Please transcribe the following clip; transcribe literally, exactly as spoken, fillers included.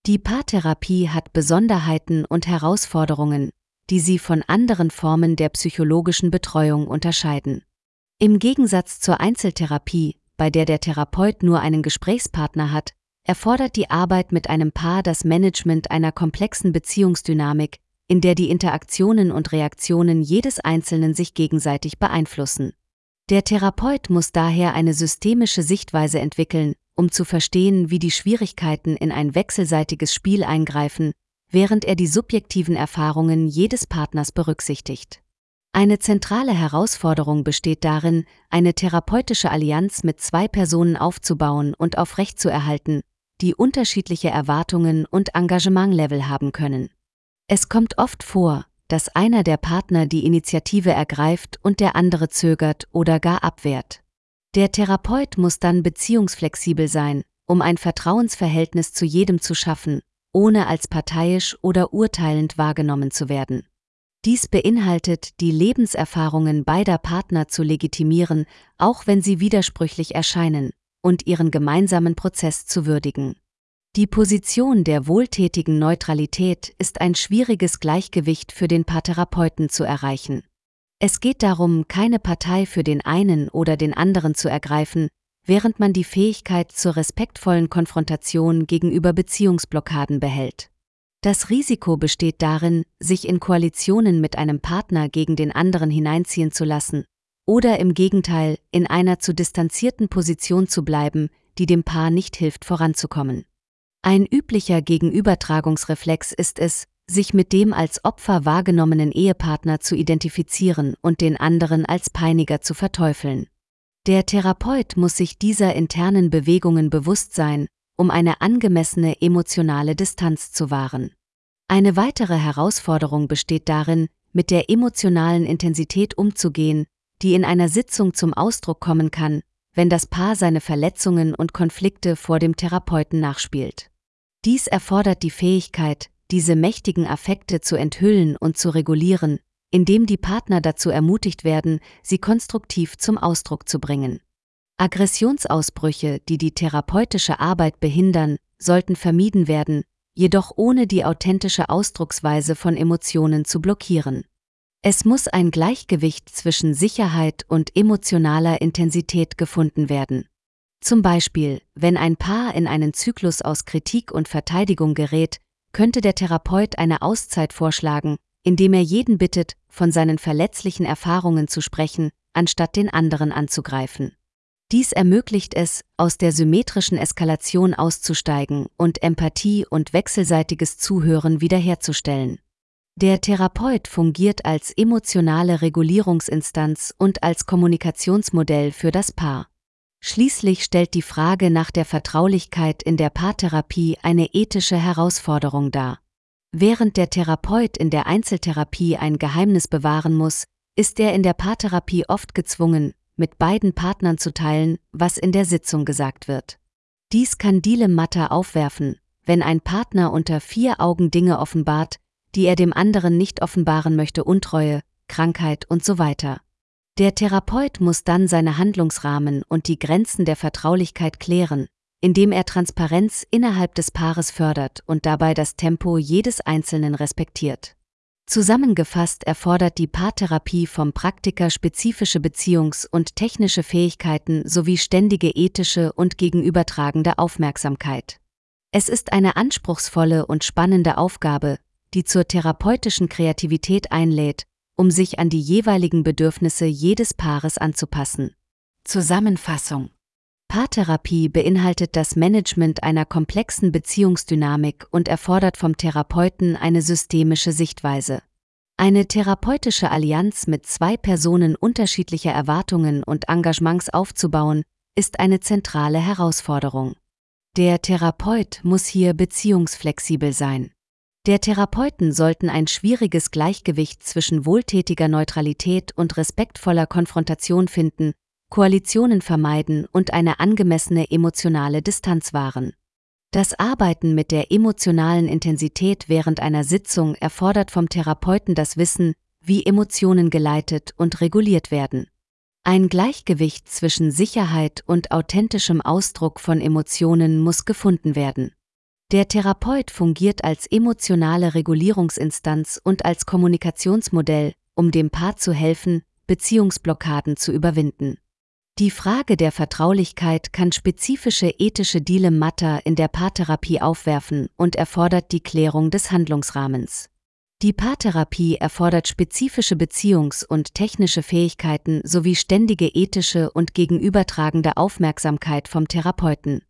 Die Paartherapie hat Besonderheiten und Herausforderungen, die sie von anderen Formen der psychologischen Betreuung unterscheiden. Im Gegensatz zur Einzeltherapie, bei der der Therapeut nur einen Gesprächspartner hat, erfordert die Arbeit mit einem Paar das Management einer komplexen Beziehungsdynamik, in der die Interaktionen und Reaktionen jedes Einzelnen sich gegenseitig beeinflussen. Der Therapeut muss daher eine systemische Sichtweise entwickeln, um zu verstehen, wie die Schwierigkeiten in ein wechselseitiges Spiel eingreifen, während er die subjektiven Erfahrungen jedes Partners berücksichtigt. Eine zentrale Herausforderung besteht darin, eine therapeutische Allianz mit zwei Personen aufzubauen und aufrechtzuerhalten, die unterschiedliche Erwartungen und Engagementlevel haben können. Es kommt oft vor, dass einer der Partner die Initiative ergreift und der andere zögert oder gar abwehrt. Der Therapeut muss dann beziehungsflexibel sein, um ein Vertrauensverhältnis zu jedem zu schaffen, ohne als parteiisch oder urteilend wahrgenommen zu werden. Dies beinhaltet, die Lebenserfahrungen beider Partner zu legitimieren, auch wenn sie widersprüchlich erscheinen, und ihren gemeinsamen Prozess zu würdigen. Die Position der wohltätigen Neutralität ist ein schwieriges Gleichgewicht für den Paartherapeuten zu erreichen. Es geht darum, keine Partei für den einen oder den anderen zu ergreifen, während man die Fähigkeit zur respektvollen Konfrontation gegenüber Beziehungsblockaden behält. Das Risiko besteht darin, sich in Koalitionen mit einem Partner gegen den anderen hineinziehen zu lassen oder im Gegenteil in einer zu distanzierten Position zu bleiben, die dem Paar nicht hilft, voranzukommen. Ein üblicher Gegenübertragungsreflex ist es, sich mit dem als Opfer wahrgenommenen Ehepartner zu identifizieren und den anderen als Peiniger zu verteufeln. Der Therapeut muss sich dieser internen Bewegungen bewusst sein, um eine angemessene emotionale Distanz zu wahren. Eine weitere Herausforderung besteht darin, mit der emotionalen Intensität umzugehen, die in einer Sitzung zum Ausdruck kommen kann, wenn das Paar seine Verletzungen und Konflikte vor dem Therapeuten nachspielt. Dies erfordert die Fähigkeit, diese mächtigen Affekte zu enthüllen und zu regulieren, indem die Partner dazu ermutigt werden, sie konstruktiv zum Ausdruck zu bringen. Aggressionsausbrüche, die die therapeutische Arbeit behindern, sollten vermieden werden, jedoch ohne die authentische Ausdrucksweise von Emotionen zu blockieren. Es muss ein Gleichgewicht zwischen Sicherheit und emotionaler Intensität gefunden werden. Zum Beispiel, wenn ein Paar in einen Zyklus aus Kritik und Verteidigung gerät, könnte der Therapeut eine Auszeit vorschlagen, indem er jeden bittet, von seinen verletzlichen Erfahrungen zu sprechen, anstatt den anderen anzugreifen. Dies ermöglicht es, aus der symmetrischen Eskalation auszusteigen und Empathie und wechselseitiges Zuhören wiederherzustellen. Der Therapeut fungiert als emotionale Regulierungsinstanz und als Kommunikationsmodell für das Paar. Schließlich stellt die Frage nach der Vertraulichkeit in der Paartherapie eine ethische Herausforderung dar. Während der Therapeut in der Einzeltherapie ein Geheimnis bewahren muss, ist er in der Paartherapie oft gezwungen, mit beiden Partnern zu teilen, was in der Sitzung gesagt wird. Dies kann Dilemmata aufwerfen, wenn ein Partner unter vier Augen Dinge offenbart, die er dem anderen nicht offenbaren möchte, Untreue, Krankheit und so weiter. Der Therapeut muss dann seine Handlungsrahmen und die Grenzen der Vertraulichkeit klären, indem er Transparenz innerhalb des Paares fördert und dabei das Tempo jedes Einzelnen respektiert. Zusammengefasst erfordert die Paartherapie vom Praktiker spezifische Beziehungs- und technische Fähigkeiten sowie ständige ethische und gegenübertragende Aufmerksamkeit. Es ist eine anspruchsvolle und spannende Aufgabe, die zur therapeutischen Kreativität einlädt, um sich an die jeweiligen Bedürfnisse jedes Paares anzupassen. Zusammenfassung: Paartherapie beinhaltet das Management einer komplexen Beziehungsdynamik und erfordert vom Therapeuten eine systemische Sichtweise. Eine therapeutische Allianz mit zwei Personen unterschiedlicher Erwartungen und Engagements aufzubauen, ist eine zentrale Herausforderung. Der Therapeut muss hier beziehungsflexibel sein. Der Therapeuten sollten ein schwieriges Gleichgewicht zwischen wohltätiger Neutralität und respektvoller Konfrontation finden, Koalitionen vermeiden und eine angemessene emotionale Distanz wahren. Das Arbeiten mit der emotionalen Intensität während einer Sitzung erfordert vom Therapeuten das Wissen, wie Emotionen geleitet und reguliert werden. Ein Gleichgewicht zwischen Sicherheit und authentischem Ausdruck von Emotionen muss gefunden werden. Der Therapeut fungiert als emotionale Regulierungsinstanz und als Kommunikationsmodell, um dem Paar zu helfen, Beziehungsblockaden zu überwinden. Die Frage der Vertraulichkeit kann spezifische ethische Dilemmata in der Paartherapie aufwerfen und erfordert die Klärung des Handlungsrahmens. Die Paartherapie erfordert spezifische Beziehungs- und technische Fähigkeiten sowie ständige ethische und gegenübertragende Aufmerksamkeit vom Therapeuten.